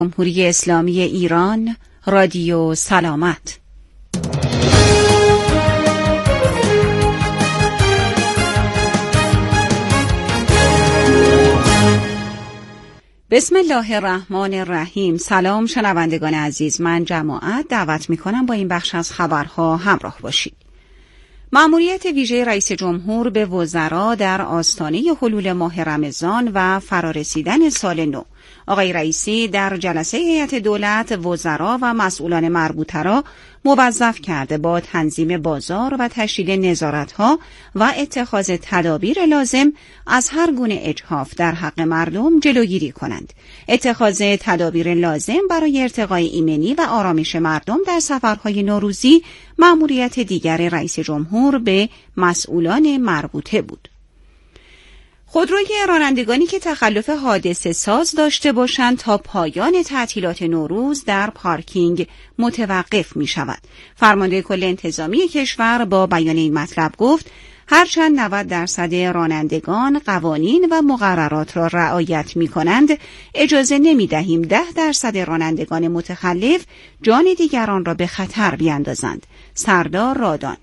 جمهوری اسلامی ایران، رادیو سلامت. بسم الله الرحمن الرحیم. سلام شنوندگان عزیز، من جماعت دعوت میکنم با این بخش از خبرها همراه باشید. مأموریت ویژه رئیس جمهور به وزرا در آستانه حلول ماه رمضان و فرارسیدن سال نو. آقای رئیسی در جلسه هیئت دولت وزرا و مسئولان مربوطه را موظف کرده با تنظیم بازار و تشدید نظارت‌ها و اتخاذ تدابیر لازم از هر گونه اجحاف در حق مردم جلوگیری کنند. اتخاذ تدابیر لازم برای ارتقای ایمنی و آرامش مردم در سفرهای نوروزی مأموریت دیگر رئیس جمهور به مسئولان مربوطه بود. خودروی رانندگانی که تخلف حادثه ساز داشته باشند تا پایان تعطیلات نوروز در پارکینگ متوقف می شود. فرمانده کل انتظامی کشور با بیان این مطلب گفت هرچند 90% رانندگان قوانین و مقررات را رعایت می کنند، اجازه نمی دهیم 10% رانندگان متخلف جان دیگران را به خطر بیندازند. سردار رادان: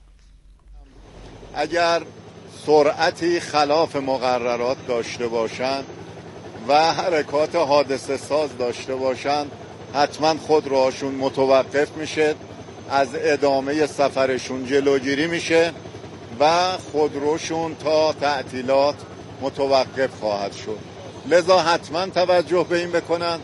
اگر سرعتی خلاف مقررات داشته باشند و حرکات حادثه ساز داشته باشند، حتما خودروهاشون متوقف میشه، از ادامه سفرشون جلوگیری میشه و خودروشون تا تعطیلات متوقف خواهد شد. لذا حتما توجه به این بکنند.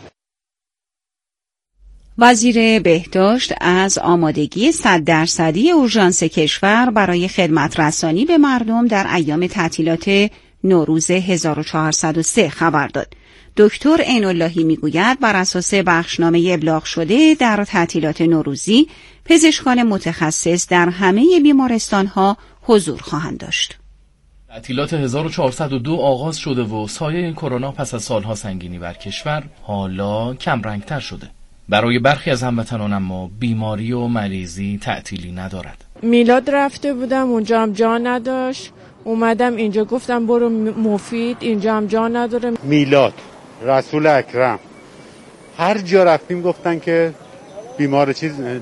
وزیر بهداشت از آمادگی 100% اورژانس کشور برای خدمت رسانی به مردم در ایام تعطیلات نوروز 1403 خبر داد. دکتر عین‌اللهی میگوید بر اساس بخشنامه ابلاغ شده در تعطیلات نوروزی پزشکان متخصص در همه بیمارستان‌ها حضور خواهند داشت. تعطیلات 1402 آغاز شده و سایه کرونا پس از سالها سنگینی بر کشور حالا کم رنگتر شده. برای برخی از هموطنان اما بیماری و مریضی تعطیلی ندارد. میلاد رفته بودم، اونجا هم جا نداشت، اومدم اینجا گفتم برو مفید، اینجا هم جا نداره. میلاد، رسول اکرم، هر جا رفتیم گفتن که بیمار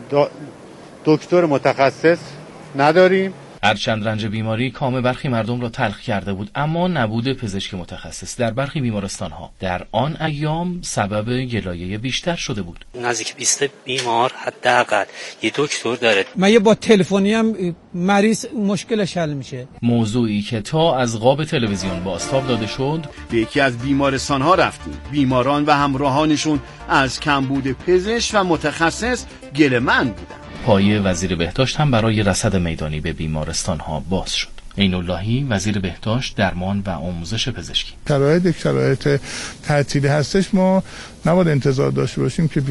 دکتر متخصص نداریم. هرچند رنج بیماری کام برخی مردم را تلخ کرده بود، اما نبود پزشک متخصص در برخی بیمارستان‌ها در آن ایام سبب گلایه بیشتر شده بود. نزدیک 20 بیمار حداقل یه دکتر داره. من یه با تلفنی هم مریض مشکلش حل میشه. موضوعی که تا از قاب تلویزیون بازتاب داده شد. به یکی از بیمارستان‌ها رفتیم. بیماران و همراهانشون از کمبود پزشک و متخصص گله‌مند بودند. پای وزیر بهداشت هم برای رصد میدانی به بیمارستان‌ها باز شد. عین‌اللهی وزیر بهداشت، درمان و آموزش پزشکی: شرایط تعطیلی هستش، ما نباید انتظار داشته باشیم که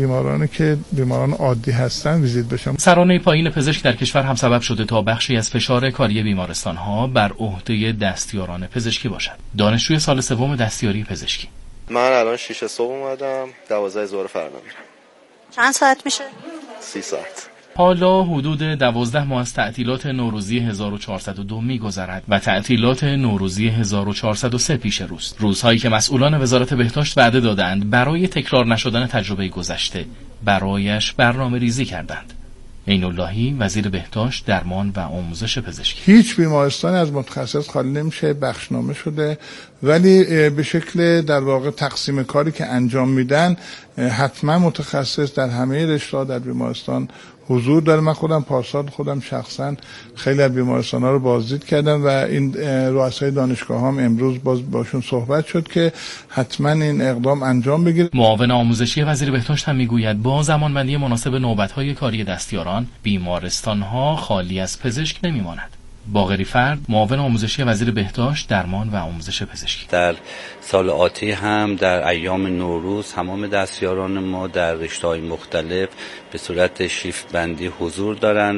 بیماران عادی هستن ویزیت بشن. سرانه پایین پزشک در کشور هم سبب شده تا بخشی از فشار کاری بیمارستان‌ها بر عهده دستیاران پزشکی باشد. دانشجوی سال سوم دستیاری پزشکی: من الان 6 صبح اومدم، 12 ظهر فردا میرم. چند ساعت میشه؟ 30 ساعت. حالا حدود 12 ماه از تعطیلات نوروزی 1402 می‌گذرد و تعطیلات نوروزی 1403 پیش روست. روزهایی که مسئولان وزارت بهداشت وعده دادند برای تکرار نشدن تجربه گذشته برایش برنامه‌ریزی کردند. عین‌اللهی وزیر بهداشت، درمان و آموزش پزشکی: هیچ بیمارستانی از متخصص خالی نمیشه، بخشنامه شده، ولی به شکل در واقع تقسیم کاری که انجام میدن حتما متخصص در همه رشته‌ها در بیمارستان حضور داره. من خودم شخصا خیلی از بیمارستان‌ها رو بازدید کردم و این رؤسای دانشگاه هم امروز باشون صحبت شد که حتما این اقدام انجام بگیره. معاون آموزشی وزیر بهداشت هم میگوید با زمانبندی مناسب نوبت‌های کاری دستیاران بیمارستان‌ها خالی از پزشک نمی‌ماند. باقری فرد، معاون آموزشی وزیر بهداشت، درمان و آموزش پزشکی: در سال آتی هم در ایام نوروز تمام دستیاران ما در رشته‌های مختلف به صورت شیفت بندی حضور دارند.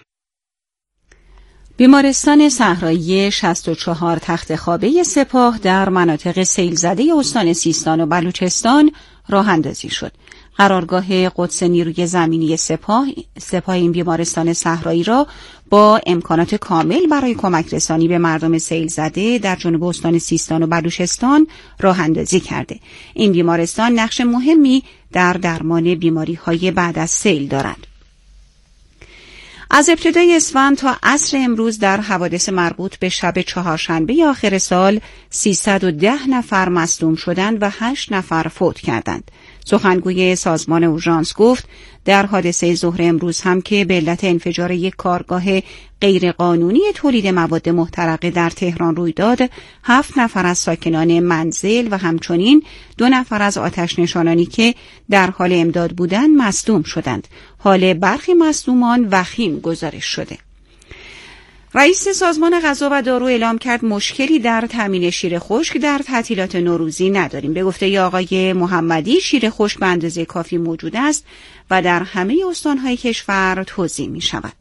بیمارستان صحرایی 64 تخت خوابه سپاه در مناطق سیل زده استان سیستان و بلوچستان راه اندازی شد. قرارگاه قدس نیروی زمینی سپاه این بیمارستان صحرایی را با امکانات کامل برای کمک رسانی به مردم سیل زده در جنوب استان سیستان و بلوچستان راه اندازی کرده. این بیمارستان نقش مهمی در درمان بیماری‌های بعد از سیل دارند. از ابتدای اسفند تا عصر امروز در حوادث مربوط به شب چهارشنبه آخر سال 310 نفر مصدوم شدند و 8 نفر فوت کردند. سخنگوی سازمان اورژانس گفت در حادثه ظهر امروز هم که به علت انفجار یک کارگاه غیرقانونی تولید مواد محترقه در تهران روی داد، 7 نفر از ساکنان منزل و همچنین 2 نفر از آتش نشانانی که در حال امداد بودند مصدوم شدند. حال برخی مصدومان وخیم گزارش شده. رئیس سازمان غذا و دارو اعلام کرد مشکلی در تامین شیر خشک در تعطیلات نوروزی نداریم. به گفته آقای محمدی شیر خشک به اندازه کافی موجود است و در همه استانهای کشور توزیع می شود.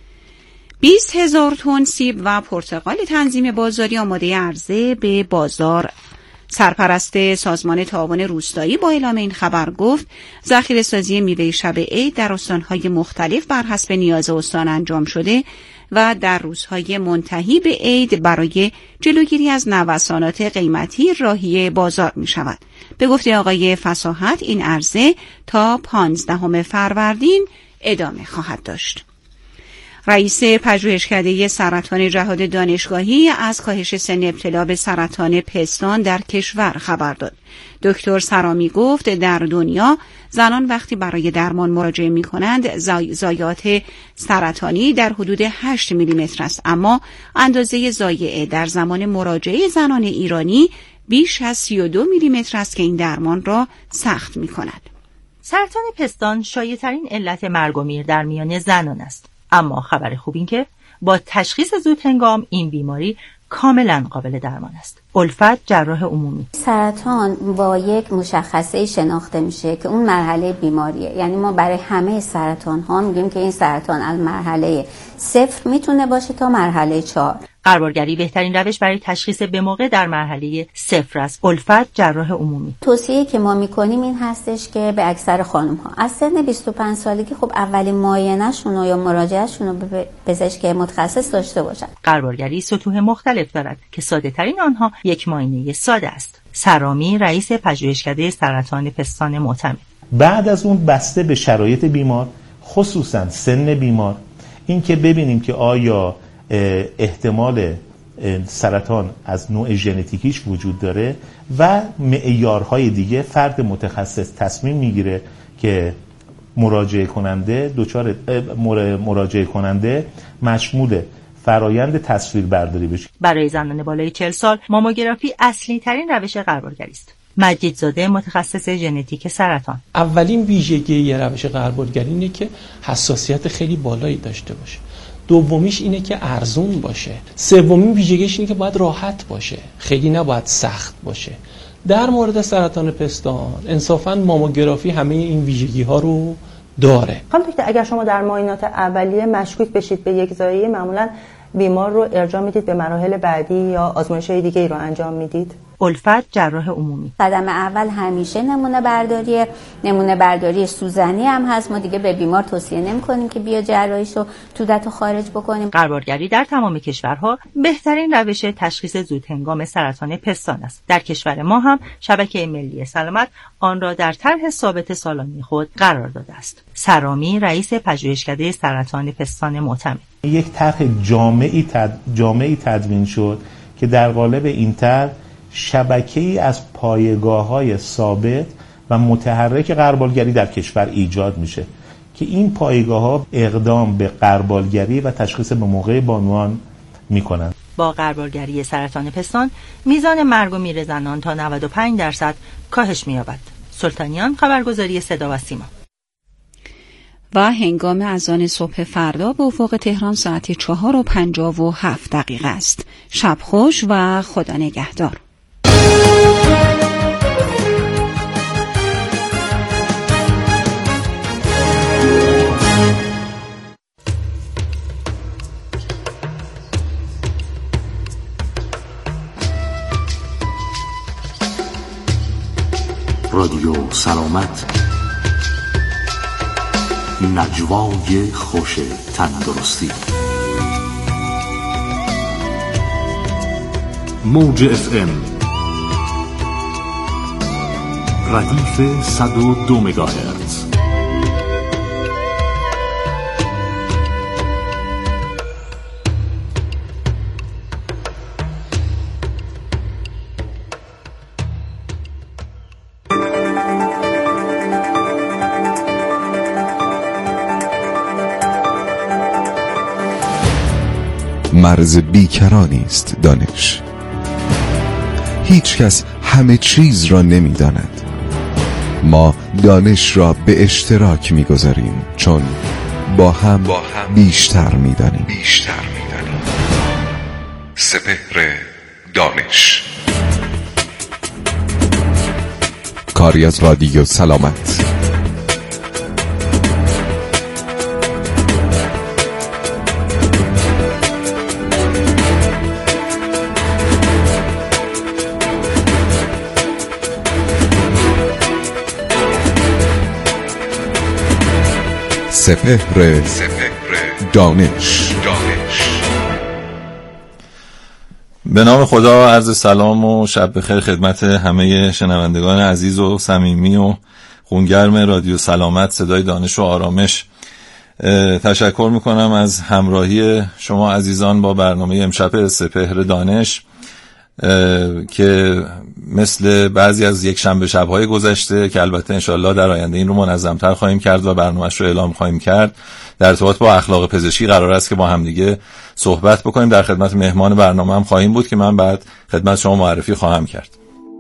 20,000 تن سیب و پرتقال تنظیم بازاری آماده عرضه به بازار. سرپرست سازمان تعاون روستایی با اعلام این خبر گفت ذخیره‌سازی میوه شب عید در استانهای مختلف بر حسب نیاز استان انجام شده و در روزهای منتهی به عید برای جلوگیری از نوسانات قیمتی راهی بازار می شود. به گفته آقای فصاحت این عرضه تا 15 فروردین ادامه خواهد داشت. رئیس پژوهشکده سرطان جهاد دانشگاهی از کاهش سن ابتلا به سرطان پستان در کشور خبر داد. دکتر سرامی گفت در دنیا زنان وقتی برای درمان مراجعه می کنند ضایعات سرطانی در حدود 8 میلیمتر است، اما اندازه ضایعه در زمان مراجعه زنان ایرانی بیش از 32 میلیمتر است که این درمان را سخت می کند. سرطان پستان شایع‌ترین علت مرگ و میر در میان زنان است. اما خبر خوب این که با تشخیص زودهنگام این بیماری کاملا قابل درمان است. الفت جراح عمومی. سرطان با یک مشخصه شناخته میشه که اون مرحله بیماریه. یعنی ما برای همه سرطان ها میگیم که این سرطان از مرحله 0 میتونه باشه تا مرحله 4. قربالگری بهترین روش برای تشخیص به موقع در مرحله 0 است. الفت جراح عمومی. توصیه که ما میکنیم این هستش که به اکثر خانم ها از سن 25 سالگی خب اولین معاینه‌شون یا مراجعه‌شون رو به پزشک متخصص داشته باشن. قربالگری سطوح مختلف دارد که ساده ترین آنها یک معاینه ساده است. سرامی رئیس پژوهشکده سرطان پستان معتمد. بعد از اون بسته به شرایط بیمار، خصوصا سن بیمار، این که ببینیم که آیا احتمال سرطان از نوع ژنتیکیش وجود داره و معیارهای دیگه فرد متخصص تصمیم میگیره که مراجعه کننده مشمول فرایند تصویر برداری بشه. برای زنان بالای 40 سال ماموگرافی اصلی ترین روش قربالگری است. مجیدزاده متخصص ژنتیک سرطان. اولین ویژگی یه روش قربالگری اینه که حساسیت خیلی بالایی داشته باشه. دومیش اینه که ارزون باشه. سومین ویژگیش اینه که باید راحت باشه، خیلی نباید سخت باشه. در مورد سرطان پستان انصافاً ماموگرافی همه این ویژگی ها رو داره. خانم دکتر اگر شما در معاینات اولیه مشکوک بشید به یک ضایعه، معمولاً بیمار رو ارجاع میدید به مراحل بعدی یا آزمایش‌های دیگه‌ای رو انجام میدید؟ الفت جراح عمومی. قدم اول همیشه نمونه برداری سوزنی هم هست. ما دیگه به بیمار توصیه نمی‌کنیم که بیا جراحیشو تو دهتا خارج بکنیم. قربالگری در تمام کشورها بهترین روش تشخیص زودهنگام سرطان پستان است. در کشور ما هم شبکه ملی سلامت آن را در طرح ثابت سالانه خود قرار داده است. سرامی رئیس پژوهشکده سرطان پستان معتمد. یک طرح جامعی تدوین شد که در قالب این طرح شبکه‌ای از پایگاه‌های ثابت و متحرک قربالگری در کشور ایجاد میشه که این پایگاه‌ها اقدام به قربالگری و تشخیص به موقع بانوان میکنند. با قربالگری سرطان پستان میزان مرگ و میر زنان تا 95% کاهش می‌یابد. سلطانیان، خبرگزاری صدا و سیما. و هنگام اذان صبح فردا به افق تهران ساعت 4:57 است. شب خوش و خدا نگهدار. رادیو سلامت، نجوای خوش تندرستی. موج FM ردیف 102 مگاهرتز. مرز بیکرانی است دانش. هیچ کس همه چیز را نمی داند. ما دانش را به اشتراک می گذاریم چون با هم بیشتر می دانیم. سپهر دانش، کاری از رادیو سلامت. سپهر دانش. به نام خدا عرض سلام و شب بخیر خدمت همه شنوندگان عزیز و صمیمی و خونگرم رادیو سلامت صدای دانش و آرامش. تشکر میکنم از همراهی شما عزیزان با برنامه امشب سپهر دانش که مثل بعضی از یک شنبه شب‌های گذشته که البته انشالله در آینده این رو منظم‌تر خواهیم کرد و برنامه‌اش رو اعلام خواهیم کرد، در ارتباط با اخلاق پزشکی قرار است که با هم دیگه صحبت بکنیم. در خدمت مهمان برنامه هم خواهیم بود که من بعد خدمت شما معرفی خواهم کرد.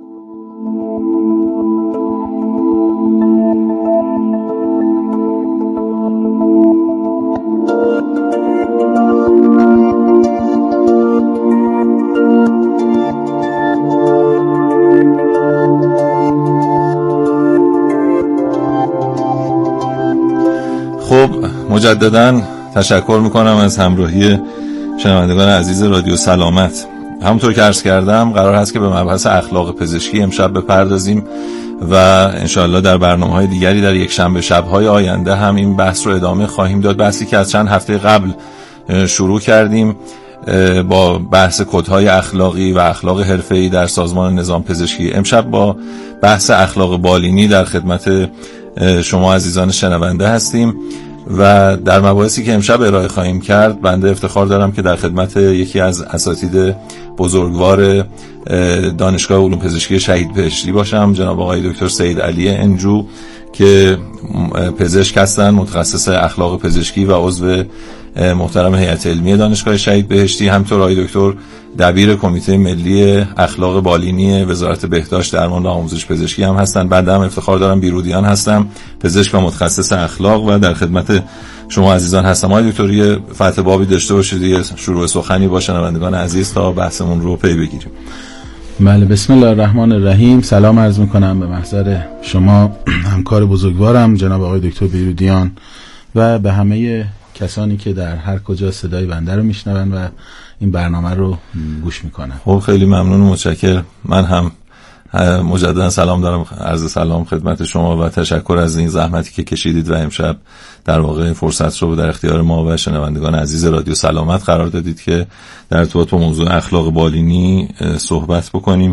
خب مجددا تشکر میکنم از همراهی شنوندگان عزیز رادیو سلامت. همونطور که عرض کردم قرار هست که به مبحث اخلاق پزشکی امشب بپردازیم و انشاءالله در برنامه‌های دیگری در یک شنبه شب‌های آینده هم این بحث رو ادامه خواهیم داد. بحثی که از چند هفته قبل شروع کردیم با بحث کدهای اخلاقی و اخلاق حرفه‌ای در سازمان نظام پزشکی. امشب با بحث اخلاق بالینی در خدمت شما عزیزان شنونده هستیم و در مباحثی که امشب ارائه خواهیم کرد بنده افتخار دارم که در خدمت یکی از اساتید بزرگوار دانشگاه علوم پزشکی شهید بهشتی باشم، جناب آقای دکتر سید علی انجو که پزشک هستند، متخصص اخلاق پزشکی و عضو محترم هیئت علمی دانشگاه شهید بهشتی. همینطور آقای دکتر دبیر کمیته ملی اخلاق بالینی وزارت بهداشت درمان و آموزش پزشکی هم هستند. بعد هم افتخار دارم بیرودیان هستم، پزشک و متخصص اخلاق و در خدمت شما عزیزان هستم. آقای دکتر یه فتح بابی داشته باشید، یه شروع سخنی با شنوندگان عزیز تا بحثمون رو پی بگیریم. بله، بسم الله الرحمن الرحیم. سلام عرض میکنم به محضر شما همکار بزرگوارم جناب آقای دکتر بیرودیان و به همه کسانی که در هر کجا صدای بنده رو میشنون و این برنامه رو گوش میکنن. خب خیلی ممنون و متشکر. من هم مجددا سلام دارم، عرض سلام خدمت شما و تشکر از این زحمتی که کشیدید و امشب در واقع این فرصت رو در اختیار ما و شنوندگان عزیز رادیو سلامت قرار دادید که در ارتباط با موضوع اخلاق بالینی صحبت بکنیم.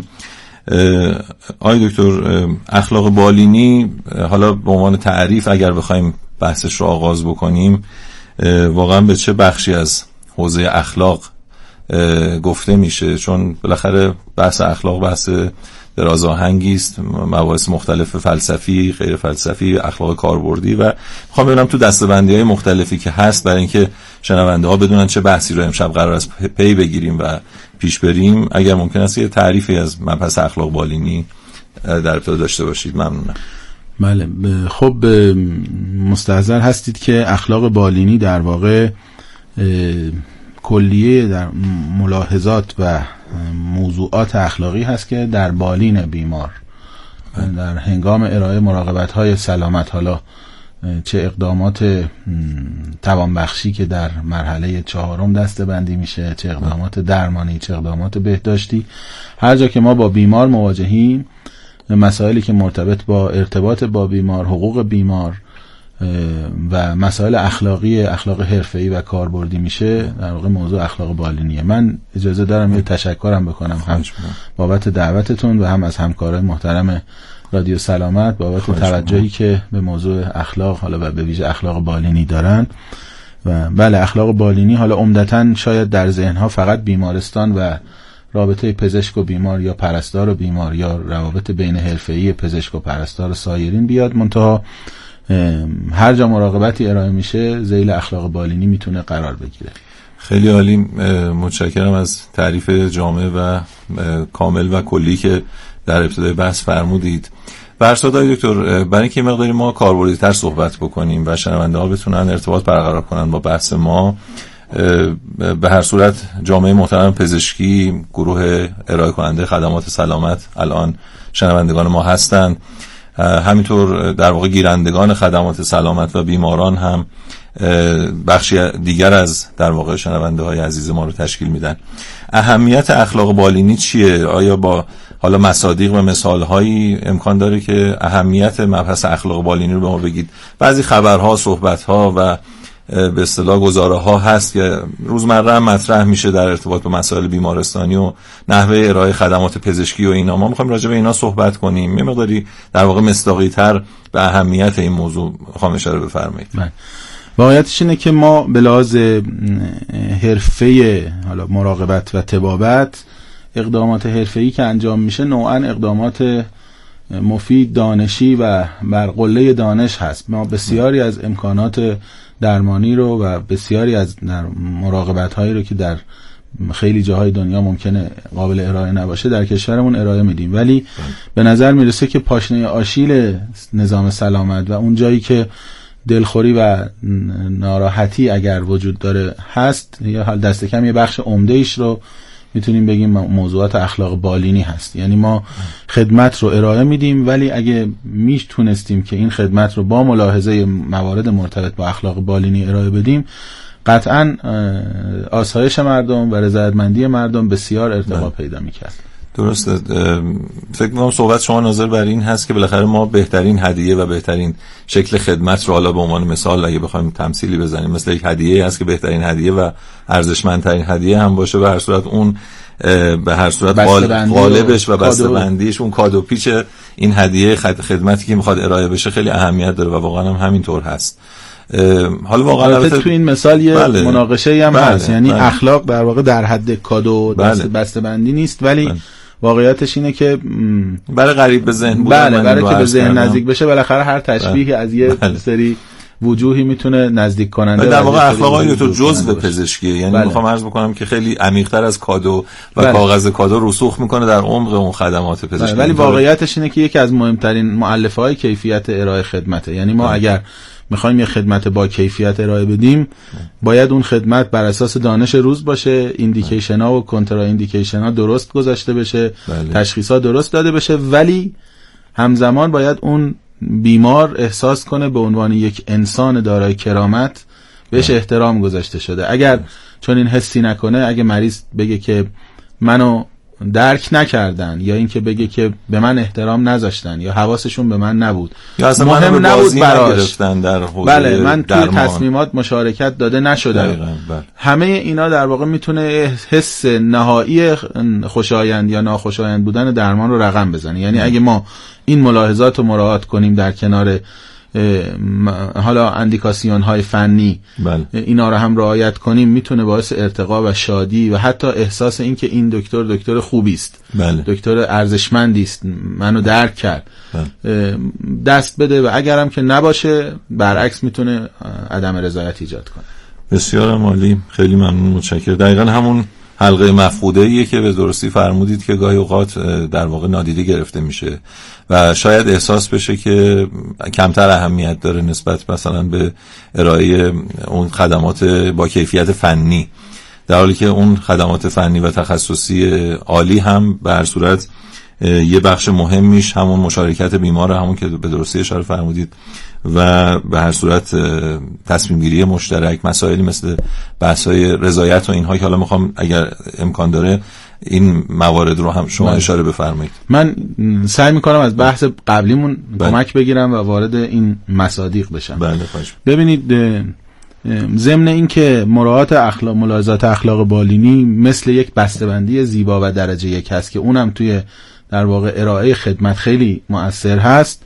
آقای دکتر، اخلاق بالینی حالا به عنوان تعریف اگر بخوایم بحثش رو آغاز بکنیم، واقعا به چه بخشی از حوزه اخلاق گفته میشه؟ چون بالاخره بحث اخلاق بحث درازآهنگی است، مباحث مختلف فلسفی، غیر فلسفی، اخلاق کاربردی و میخوام ببینم تو دسته‌بندی‌های مختلفی که هست برای اینکه شنونده ها بدونن چه بحثی رو امشب قرار است پی بگیریم و پیش بریم، اگر ممکن است یه تعریفی از مبحث اخلاق بالینی در ابتدا داشته باشید. ممنونم. بله، خب مستحضر هستید که اخلاق بالینی در واقع کلیه در ملاحظات و موضوعات اخلاقی هست که در بالین بیمار در هنگام ارائه مراقبت‌های سلامت، حالا چه اقدامات توانبخشی که در مرحله 4 دسته‌بندی میشه، چه اقدامات درمانی، چه اقدامات بهداشتی، هر جا که ما با بیمار مواجهیم، مسائلی که مرتبط با ارتباط با بیمار، حقوق بیمار و مسائل اخلاقی، اخلاق حرفه‌ای و کاربردی میشه، در واقع موضوع اخلاق بالینیه. من اجازه دارم یه تشکرم بکنم هم بابت دعوتتون و هم از همکارای محترم رادیو سلامت بابت توجهی که به موضوع اخلاق حالا و به ویژه اخلاق بالینی دارن. و بله، اخلاق بالینی حالا عمدتاً شاید در ذهنها فقط بیمارستان و رابطه پزشک و بیمار یا پرستار و بیمار یا روابط بین حرفه‌ای پزشک و پرستار و سایرین بیاد، منتها هر جا مراقبتی ارائه میشه ذیل اخلاق بالینی میتونه قرار بگیره. خیلی عالی، متشکرم از تعریف جامع و کامل و کلی که در ابتدای بحث فرمودید. برصدای دکتر، برای اینکه مقداری ما کاربردی‌تر صحبت بکنیم و شنونده ها بتونن ارتباط برقرار کنن با بحث ما، به هر صورت جامعه محترم پزشکی، گروه ارائه کننده خدمات سلامت الان شنوندگان ما هستند، همینطور در واقع گیرندگان خدمات سلامت و بیماران هم بخشی دیگر از در واقع شنونده های عزیز ما رو تشکیل میدن. اهمیت اخلاق بالینی چیه؟ آیا با حالا مصادیق و مثال هایی امکان داره که اهمیت مبحث اخلاق بالینی رو به ما بگید؟ بعضی خبرها، صحبتها و به اصطلاح گزاره ها هست که روزمره هم مطرح میشه در ارتباط با مسائل بیمارستانی و نحوه ارائه خدمات پزشکی و اینا. ما میخوایم راجع به اینا صحبت کنیم، یه مقداری در واقع مصداقی تر به اهمیت این موضوع خواهم اشاره بفرمایید. واقعیتش اینه که ما به لحاظ حرفه حالا مراقبت و طبابت، اقدامات حرفه‌ای که انجام میشه نوعاً اقدامات مفید، دانشی و بر قله دانش هست. ما بسیاری از امکانات درمانی رو و بسیاری از مراقبت هایی رو که در خیلی جاهای دنیا ممکنه قابل ارائه نباشه در کشورمون ارائه میدیم، ولی به نظر میرسه که پاشنه آشیل نظام سلامت و اون جایی که دلخوری و ناراحتی اگر وجود داره هست، یا حال دست کم یه بخش عمده ایش رو میتونیم بگیم موضوعات اخلاق بالینی هست. یعنی ما خدمت رو ارائه میدیم، ولی اگه میتونستیم که این خدمت رو با ملاحظه موارد مرتبط با اخلاق بالینی ارائه بدیم، قطعاً آسایش مردم و رضایتمندی مردم بسیار ارتقا پیدا میکرد. درسته. فکر می‌کنم صحبت شما ناظر بر این هست که بالاخره ما بهترین هدیه و بهترین شکل خدمت رو، حالا به عنوان مثال اگه بخوایم تمثیلی بزنیم، مثل یک هدیه هست که بهترین هدیه و ارزشمندترین هدیه هم باشه، به هر صورت اون به هر صورت غالبش و بسته‌بندیش، اون کادو پیچ این هدیه خدمتی که میخواد ارائه بشه خیلی اهمیت داره و واقعا هم همینطور هست. حالا واقعا تو این مثال یه مناقشه‌ای هم هست، یعنی اخلاق در واقع در حد کادو بسته‌بندی نیست، ولی واقعیتش اینه که برای قریب به ذهن بودن، برای که به ذهن نزدیک بشه، بالاخره هر تشبیهی از یه سری وجوهی میتونه نزدیک کننده در واقع اخلاقای تو جزء پزشکی، یعنی میخوام عرض بکنم که خیلی عمیق‌تر از کادو و کاغذ کادو رسوخ میکنه در عمق اون خدمات پزشکی. ولی واقعیتش اینه که یکی از مهمترین مؤلفه‌های کیفیت ارائه خدمته. یعنی ما اگر میخوایم یه خدمت با کیفیت ارائه بدیم، باید اون خدمت بر اساس دانش روز باشه، ایندیکیشن ها و کنترا ایندیکیشن ها درست گذاشته بشه، تشخیص ها درست داده بشه، ولی همزمان باید اون بیمار احساس کنه به عنوان یک انسان دارای کرامت بهش احترام گذاشته شده. اگر چون این حسی نکنه، اگه مریض بگه که منو درک نکردن، یا اینکه بگه که به من احترام نذاشتن، یا حواسشون به من نبود، یا اصلا مهم نبود براش، بله من توی تصمیمات مشارکت داده نشدم، همه اینا در واقع میتونه حس نهایی خوشایند یا ناخوشایند بودن درمان رو رقم بزنه. یعنی اگه ما این ملاحظات رو مراعات کنیم در کنار حالا اندیکاسیون های فنی، اینا رو هم رعایت کنیم، میتونه باعث ارتقا و شادی و حتی احساس این که این دکتر خوبی است، دکتر ارزشمندی است، منو درک کرد، دست بده، و اگرم که نباشه برعکس میتونه عدم رضایت ایجاد کنه. بسیار عالی، خیلی ممنون، متشکرم. دقیقاً همون حلقه مفقوده ایه که به درستی فرمودید که گاهی اوقات در واقع نادیده گرفته میشه و شاید احساس بشه که کمتر اهمیت داره نسبت مثلا به ارائه اون خدمات با کیفیت فنی، در حالی که اون خدمات فنی و تخصصی عالی هم به هر صورت یه بخش مهمیش همون مشارکت بیمار، همون که به درستی اشاره فرمودید، و به هر صورت تصمیم گیری مشترک، مسائلی مثل بحث‌های رضایت و اینها که حالا میخوام اگر امکان داره این موارد رو هم شما اشاره بفرمایید. من سعی میکنم از بحث قبلیمون کمک بگیرم و وارد این مصادیق بشم. ببینید، ضمن این که مراعات ملاحظات اخلاق بالینی مثل یک بسته‌بندی زیبا و درجه یک هست که اونم توی در واقع ارائه خدمت خیلی مؤثر هست،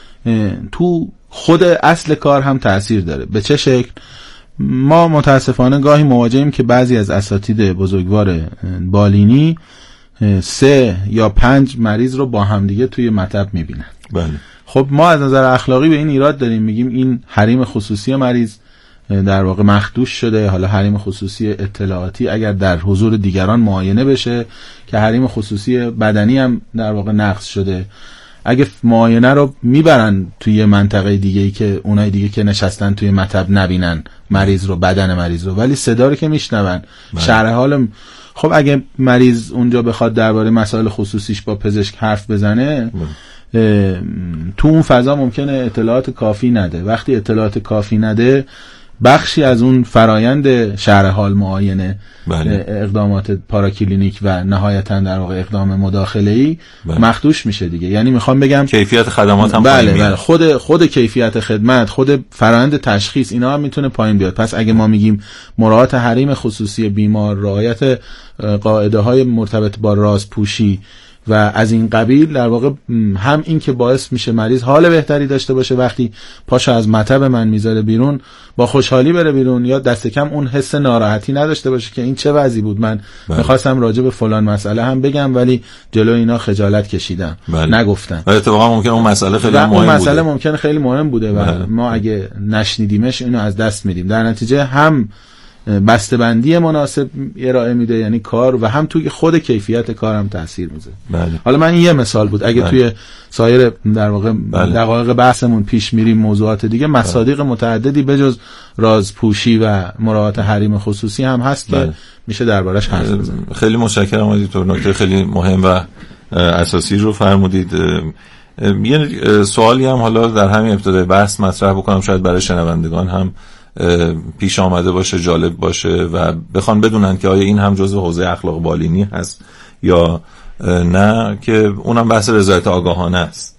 تو خود اصل کار هم تأثیر داره. به چه شکل؟ ما متاسفانه گاهی مواجهیم که بعضی از اساتید بزرگوار بالینی 3 یا 5 مریض رو با همدیگه توی مطب میبینن. بله. خب ما از نظر اخلاقی به این ایراد داریم، میگیم این حریم خصوصی مریض در واقع مخدوش شده. حالا حریم خصوصی اطلاعاتی اگر در حضور دیگران معاینه بشه، که حریم خصوصی بدنی هم در واقع نقض شده. اگه معاینه رو میبرن توی منطقه دیگه‌ای که اونای دیگه که نشستن توی مطب نبینن مریض رو، بدن مریض رو، ولی صدا رو که میشنون، شرح حال. خب اگه مریض اونجا بخواد درباره مسائل خصوصیش با پزشک حرف بزنه، تو اون فضا ممکنه اطلاعات کافی نده. وقتی اطلاعات کافی نده، بخشی از اون فرایند شرح حال، معاینه، اقدامات پاراکلینیک و نهایتاً در واقع اقدام مداخله‌ای مخدوش میشه دیگه. یعنی میخوام بگم کیفیت خدمات هم پایین میاد. خود کیفیت خدمت، خود فرایند تشخیص، اینا هم میتونه پایین بیاد. پس اگه ما میگیم مراعات حریم خصوصی بیمار، رعایت قاعده های مرتبط با رازپوشی و از این قبیل، در واقع هم این که باعث میشه مریض حال بهتری داشته باشه، وقتی پاشو از مطب من میذاره بیرون با خوشحالی بره بیرون، یا دست کم اون حس ناراحتی نداشته باشه که این چه وضعی بود، من میخواستم راجع به فلان مسئله هم بگم ولی جلو اینا خجالت کشیدم، نگفتم. اتفاقا ممکنه اون مسئله خیلی مهم بوده. اون مسئله ممکنه خیلی مهم بوده و ما اگه نشنیدیمش اینو از دست میدیم. در نتیجه هم بسته‌بندی مناسب ارائه میده، یعنی کار، و هم توی خود کیفیت کار هم تاثیر میذاره. حالا من این یه مثال بود. اگه توی سایر در واقع دقایق بحثمون پیش میریم موضوعات دیگه، مصادیق متعددی بجز رازپوشی و مراعات حریم خصوصی هم هست که میشه دربارش حرف بزنیم. خیلی متشکرم آقای نکته خیلی مهم و اساسی رو فرمودید. یه سوالی هم حالا در همین ابتدای بحث مطرح بکنم، شاید برای شنوندگان هم پیش آمده باشه، جالب باشه و بخوان بدونن که آیا این هم جزء حوزه اخلاق بالینی هست یا نه، که اونم بحث رضایت آگاهانه است.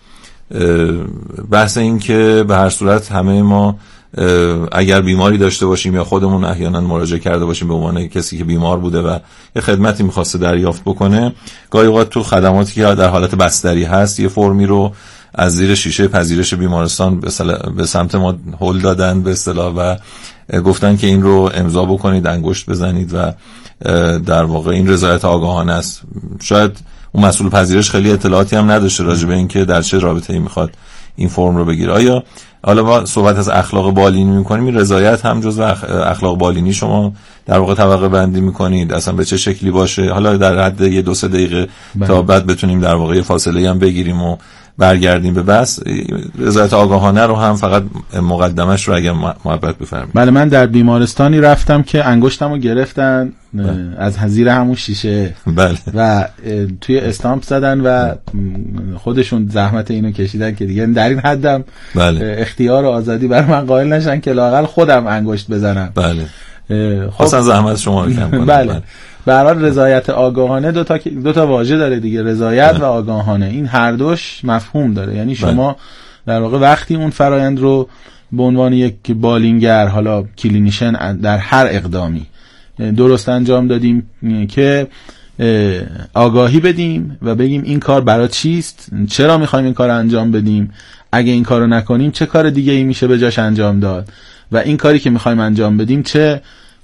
بحث این که به هر صورت همه ما اگر بیماری داشته باشیم یا خودمون احیانا مراجعه کرده باشیم به عنوان کسی که بیمار بوده و یه خدمتی میخواسته دریافت بکنه، گاهی اوقات تو خدماتی که در حالت بستری هست یه فرمی رو از زیر شیشه پذیرش بیمارستان به سمت ما هل دادن به اصطلاح و گفتن که این رو امضا بکنید، انگشت بزنید و در واقع این رضایت آگاهانه است. شاید اون مسئول پذیرش خیلی اطلاعاتی هم نداشته راجع به این که در چه رابطه‌ای میخواد این فرم رو بگیره. آیا حالا ما صحبت از اخلاق بالینی میکنیم، این رضایت هم جزو اخلاق بالینی شما در واقع طبقه بندی میکنید؟ اصلا به چه شکلی باشه؟ حالا در حد 1-2 دقیقه تا بعد بتونیم در واقع فاصله هم بگیریم و برگردیم به بس. رضایت آگاهانه رو هم فقط مقدمش رو اگر محبت بفرمایید. بله، من در بیمارستانی رفتم که انگشتمو گرفتن از زیر همون شیشه و توی استامپ زدن و خودشون زحمت اینو کشیدن که دیگه در این حدم اختیار و آزادی برای من قائل نشن که لااقل خودم انگشت بزنم. خواستن زحمت شما رو کم کنن. بله. به هر حال رضایت آگاهانه دو تا واژه داره دیگه، رضایت و آگاهانه. این هر دوش مفهوم داره. یعنی شما در واقع وقتی اون فرایند رو به عنوان یک بالینگر، حالا کلینیشن، در هر اقدامی درست انجام دادیم که آگاهی بدیم و بگیم این کار برای چیست، چرا میخوایم این کار انجام بدیم، اگه این کارو نکنیم چه کار دیگه ای میشه به جاش انجام داد و این کاری که میخوایم انجام بدیم چه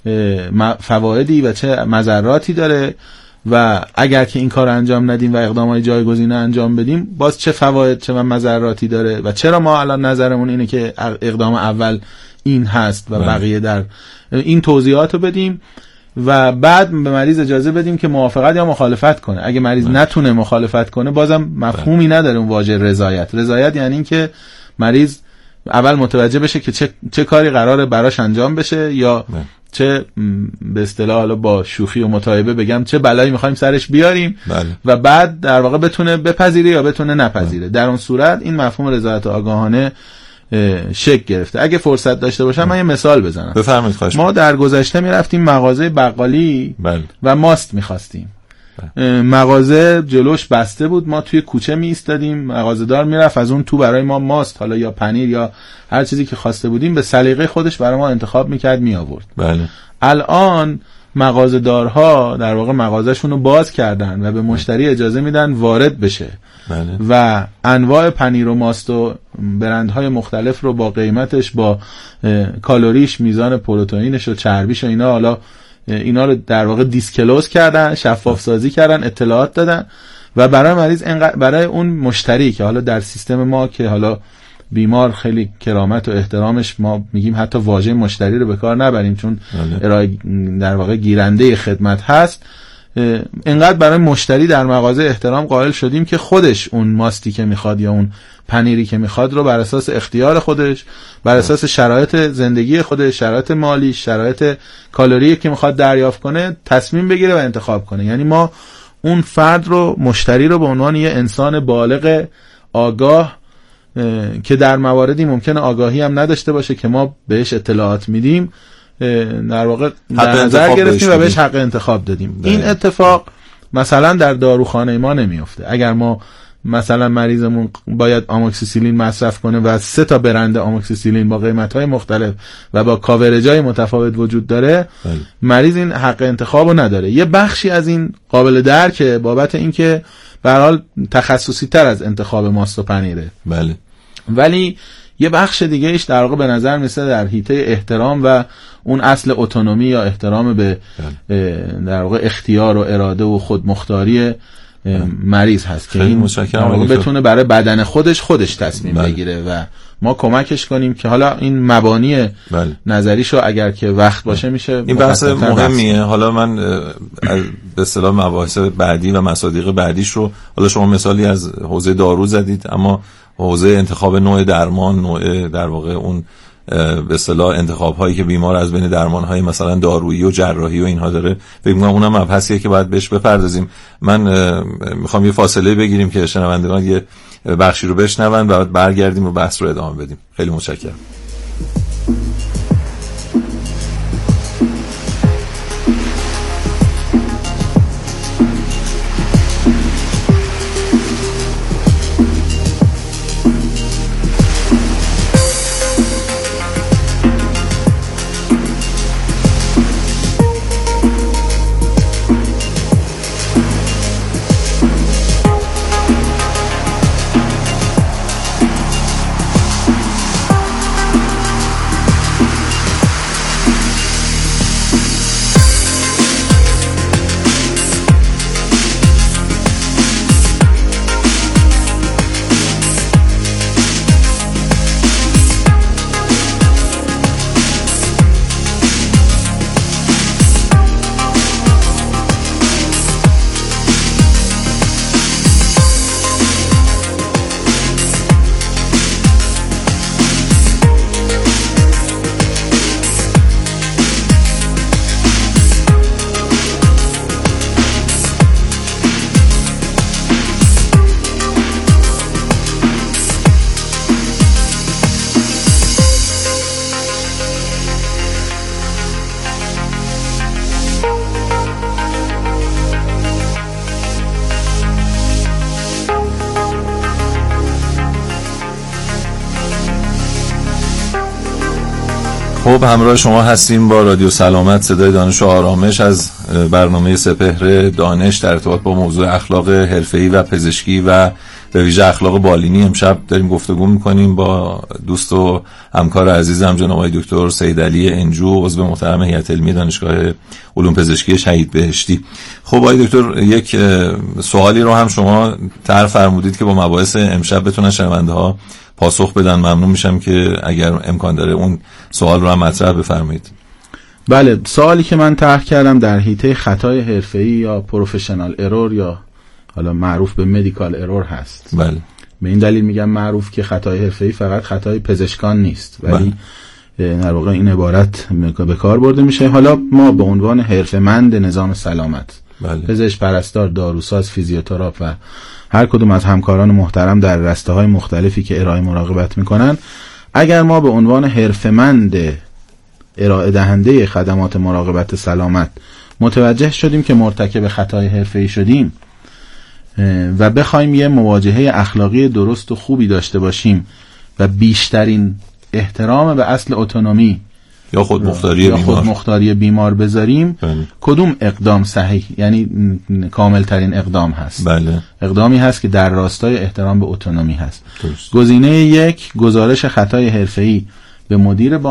فوایدی و چه مضراتی داره و اگر که این کار انجام ندیم و اقدامات جایگزینه انجام بدیم باز چه فواید چه مضراتی داره و چرا ما الان نظرمون اینه که اقدام اول این هست و بقیه در این توضیحاتو بدیم و بعد به مریض اجازه بدیم که موافقت یا مخالفت کنه. اگه مریض نتونه مخالفت کنه بازم مفهومی نداره اون واژه رضایت. رضایت یعنی این که مریض اول متوجه بشه که چه کاری قراره براش انجام بشه یا چه به اصطلاح حالا با شوخی و متایبه بگم چه بلایی میخوایم سرش بیاریم و بعد در واقع بتونه بپذیره یا بتونه نپذیره. در اون صورت این مفهوم رضایت آگاهانه شکل گرفته. اگه فرصت داشته باشم من یه مثال بزنم. بفرمایید. خواهش ما در گذشته میرفتیم مغازه بقالی و ماست میخواستیم. مغازه جلوش بسته بود، ما توی کوچه می ایستادیم، مغازه‌دار میرفت از اون تو برای ما ماست حالا یا پنیر یا هر چیزی که خواسته بودیم به سلیقه خودش برای ما انتخاب میکرد می آورد. بله. الان مغازه‌دارها در واقع مغازه‌شون رو باز کردن و به مشتری اجازه میدن وارد بشه و انواع پنیر و ماست و برندهای مختلف رو با قیمتش، با کالریش، میزان پروتئینش و چربیش و اینا رو در واقع دیسکلوز کردن، شفاف سازی کردن، اطلاعات دادن و برای مریض برای اون مشتری که حالا در سیستم ما که حالا بیمار خیلی کرامت و احترامش، ما میگیم حتی واژه مشتری رو به کار نبریم چون ارائه در واقع گیرنده خدمت هست، اینقدر برای مشتری در مغازه احترام قائل شدیم که خودش اون ماستی که میخواد یا اون پنیری که میخواد رو بر اساس اختیار خودش، بر اساس شرایط زندگی خودش، شرایط مالی، شرایط کالری که میخواد دریافت کنه تصمیم بگیره و انتخاب کنه. یعنی ما اون فرد رو، مشتری رو به عنوان یه انسان بالغ آگاه که در مواردی ممکنه آگاهی هم نداشته باشه که ما بهش اطلاعات میدیم در واقع در نظر گرفتیم و بهش حق انتخاب دادیم. این اتفاق مثلا در داروخانه ما نمیفته. اگر ما مثلا مریضمون باید آموکسیسیلین مصرف کنه و 3 تا برند آموکسیسیلین با قیمت‌های مختلف و با کاورج‌های متفاوت وجود داره، مریض این حق انتخابو نداره. یه بخشی از این قابل درکه بابت اینکه به هر حال تخصصی تر از انتخاب ماست و پنیره. بله. ولی یه بخش دیگه ایش در واقع به نظر میسه در حیطه احترام و اون اصل اتونومی یا احترام به در واقع اختیار و اراده و خودمختاری مریض هست که این بتونه برای بدن خودش تصمیم بگیره و ما کمکش کنیم که حالا این مبانی نظریشو اگر که وقت باشه میشه. این بحث مهمیه. حالا من به اصطلاح مباحث بعدی و مصادیق بعدیش رو، حالا شما مثالی از حوزه دارو زدید، اما حوزه انتخاب نوع درمان، نوع در واقع اون به اصطلاح انتخاب هایی که بیمار از بین درمان های مثلا دارویی و جراحی و اینها داره، فکر می‌کنم اونم مبحثیه که باید بهش بپردازیم. من میخوام یه فاصله بگیریم که شنوندگان یه بخشی رو بشنون و برگردیم و بحث رو ادامه بدیم. خیلی متشکرم. خب همراه شما هستیم با رادیو سلامت، صدای دانش و آرامش، از برنامه سپهر دانش در ارتباط با موضوع اخلاق حرفه‌ای و پزشکی و به ویژه اخلاق بالینی. امشب داریم گفتگو می‌کنیم با دوست و همکار عزیزم جناب آقای دکتر سیدعلی انجو، عضو محترم هیئت علمی دانشگاه علوم پزشکی شهید بهشتی. خب آقای دکتر، یک سوالی رو هم شما طرح فرمودید که با مباحث امشب بتونن شنونده‌ها پاسخ بدن. ممنون میشم که اگر امکان داره اون سوال رو هم مطرح بفرمایید. بله، سوالی که من طرح کردم در حیطه خطای حرفه‌ای یا پروفشنال ارور یا حالا معروف به مدیکال ارور هست. بله. به این دلیل میگم معروف که خطای حرفه‌ای فقط خطای پزشکان نیست، ولی در واقع این عبارت به کار برده میشه. حالا ما به عنوان حرفه‌مند نظام سلامت، پزشک، پرستار، داروساز، فیزیوتراپ و هر کدوم از همکاران محترم در رسته‌های مختلفی که ارائه مراقبت میکنن، اگر ما به عنوان حرفه‌مند ارائه دهنده خدمات مراقبت سلامت متوجه شدیم که مرتکب خطای حرفه‌ای شدیم و بخوایم یه مواجهه اخلاقی درست و خوبی داشته باشیم و بیشترین احترام به اصل اتونومی یا خودمختاری بیمار، یا خودمختاری بیمار بذاریم، کدوم اقدام صحیح، یعنی کامل ترین اقدام هست؟ اقدامی هست که در راستای احترام به اتونومی هست. گزینه 1 گزارش خطای حرفه‌ای به مدیر